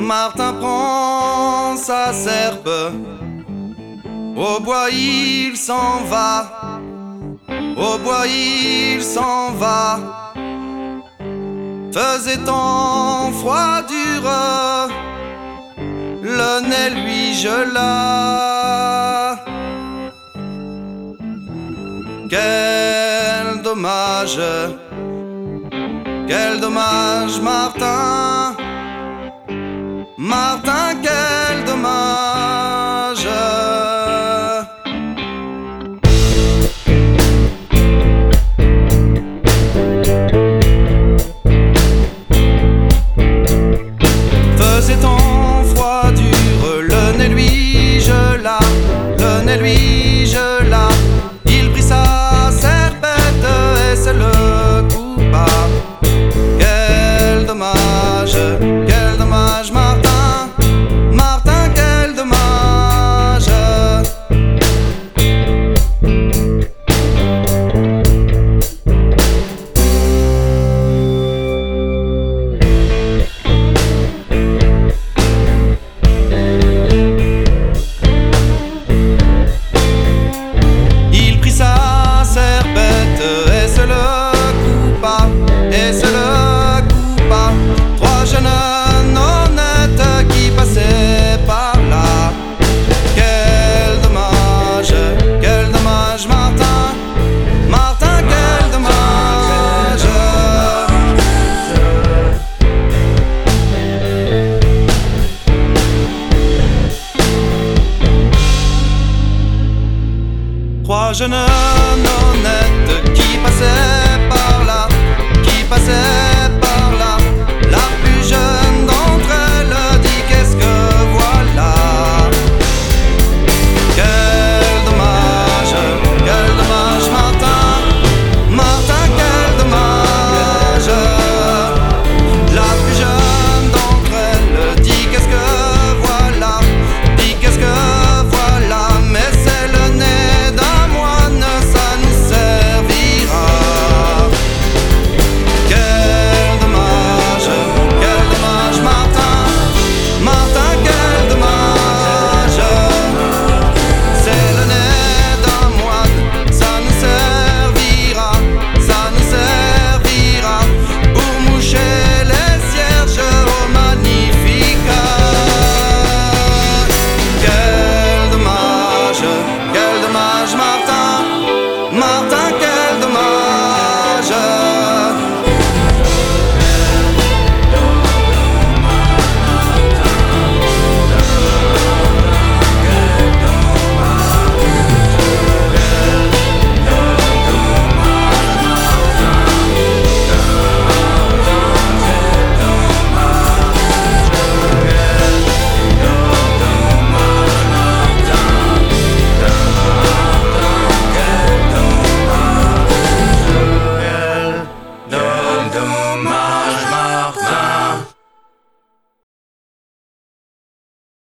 Martin prend sa serpe, au bois il s'en va, au bois il s'en va. Faisait tant froid dur, le nez lui gela. Quel dommage, Martin, Martin, quel dommage. Faisait tant froid dur, le nez lui gela, le nez lui gela. Il prit sa serpette et se le coupa. Quel dommage, Martin, Martin, quel dommage. Il prit sa serpette et se le coupa, et se le coupa. Trois jeunes honnêtes qui passaient par là. Quel dommage, Martin, Martin, quel dommage. Trois jeunes honnêtes